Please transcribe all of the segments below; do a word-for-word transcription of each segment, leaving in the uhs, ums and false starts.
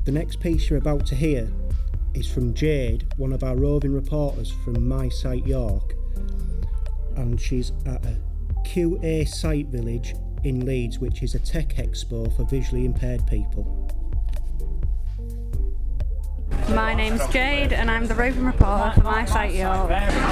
The next piece you're about to hear is from Jade, one of our roving reporters from My Sight York, and she's at a Q A Sight Village in Leeds, which is a tech expo for visually impaired people. My name's Jade and I'm the roving reporter for My Sight York.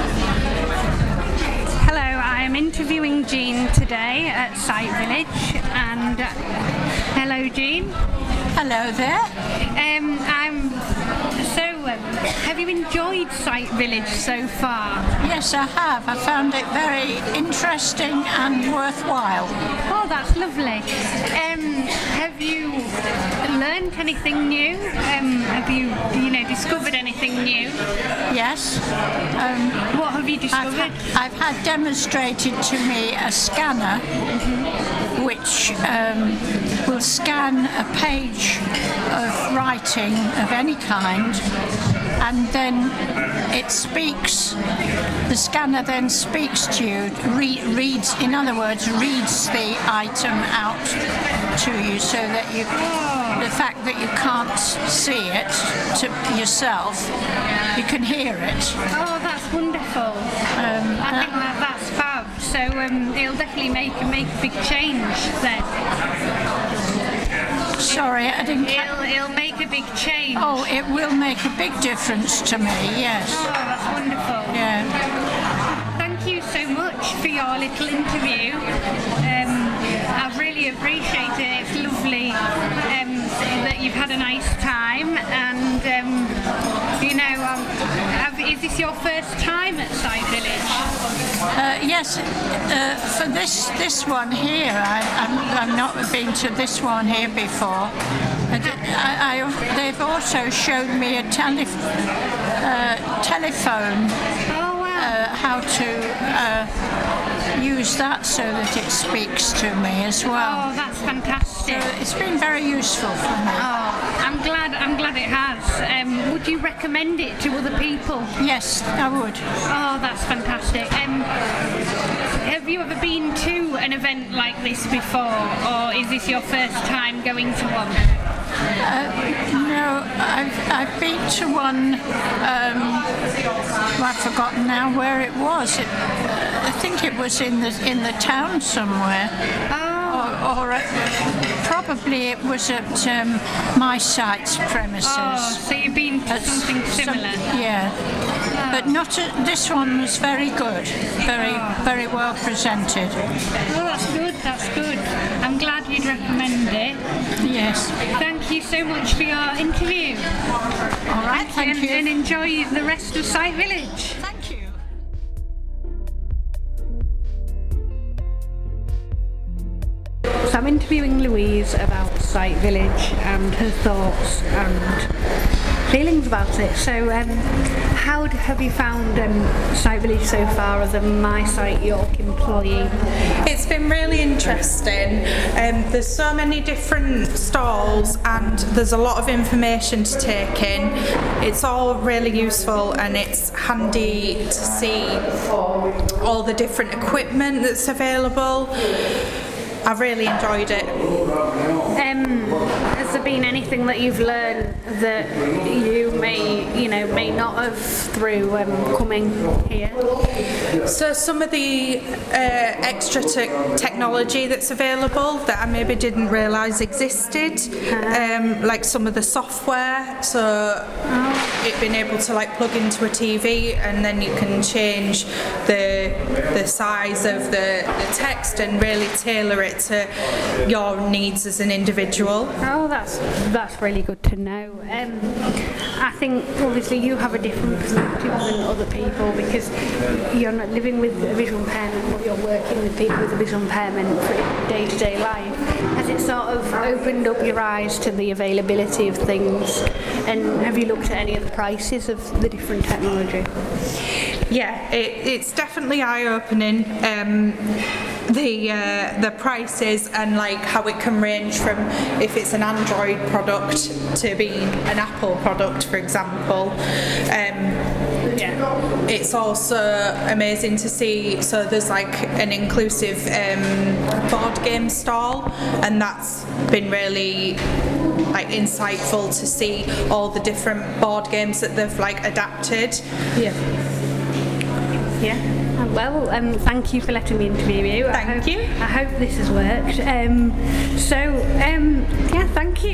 Hello, I am interviewing Jean today at Sight Village, and uh, hello Jean. Hello there. Um, I'm so. Um, have you enjoyed Sight Village so far? Yes, I have. I found it very interesting and worthwhile. Oh, that's lovely. Um, have you learned anything new? Um, have you, you know, discovered anything new? Yes. Um, what have you discovered? I've, ha- I've had demonstrated to me a scanner, mm-hmm. which um, will scan a page of writing of any kind, and then it speaks. The scanner then speaks to you, re- reads, in other words, reads the item out to you, so that you, the fact that you can't see it to yourself, you can hear it. Oh, that's wonderful. Um, I think that that's fab. So um, it'll definitely make make a big change then. Sorry, I didn't. It'll, it'll make a big change. Oh, it will make a big difference to me, yes. Oh, that's wonderful. Yeah. Thank you so much for your little interview. Um, I really appreciate it. It's lovely um, that you've had a nice time, and um, you know, um, have, is this your first time at Sight Village? Uh, yes, uh, for this this one here, I, I'm, I've not been to this one here before. I, I, they've also shown me a tele, uh, telephone, oh, wow. uh, how to uh, use that so that it speaks to me as well. Oh, that's fantastic. So it's been very useful for me. Oh, I'm glad. I'm glad it has. Um, would you recommend it to other people? Yes, I would. Oh, that's fantastic. Um, have you ever been to an event like this before, or is this your first time going to one? Uh, no, I've I've been to one. Um, I've forgotten now where it was. It, uh, I think it was in the in the town somewhere. Oh. Or, or uh, probably it was at um, My Sight's premises. Oh, so you've been to At something similar? Some, yeah, oh. But not a, this one was very good, very oh. very well presented. Oh, that's good. That's good. I'm glad you'd recommend it. Yes. Thank you so much for your interview. All right. Thank and, you. And enjoy the rest of Sight Village. Thank you. So I'm interviewing Louise about Sight Village and her thoughts and feelings about it. So um, how have you found um, Sight Village so far as a My Sight York employee? It's been really interesting. Um, there's so many different stalls and there's a lot of information to take in. It's all really useful and it's handy to see all the different equipment that's available. I've really enjoyed it. Um, has there been anything that you've learned that you may, you know, may not have through um, coming here? So some of the uh, extra te- technology that's available that I maybe didn't realise existed, um, like some of the software. So oh. it being able to like plug into a T V and then you can change the the size of the, the text and really tailor it to your needs as an individual. Oh, that's that's really good to know. Um, I think obviously you have a different perspective than other people because you're not living with a visual impairment, but you're working with people with a visual impairment for day-to-day life. Has it sort of opened up your eyes to the availability of things? And have you looked at any of the prices of the different technology? Yeah, it, it's definitely eye-opening. Um, the uh, the prices and like how it can range from if it's an Android product to being an Apple product, for example. Um, Yeah. It's also amazing to see, so there's like an inclusive um, board game stall, and that's been really like insightful to see all the different board games that they've like adapted. Yeah. Yeah. Well, um, thank you for letting me interview you. Thank I hope, you. I hope this has worked. Um, so, um, yeah, thank you.